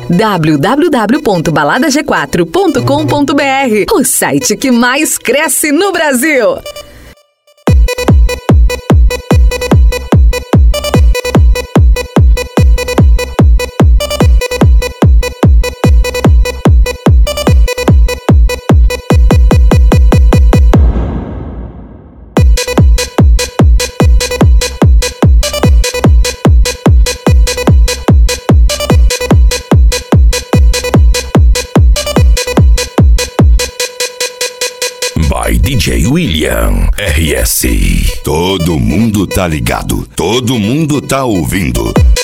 www.baladag4.com.br, o site que mais cresce no Brasil. DJ William RS. Todo mundo tá ligado, todo mundo tá ouvindo.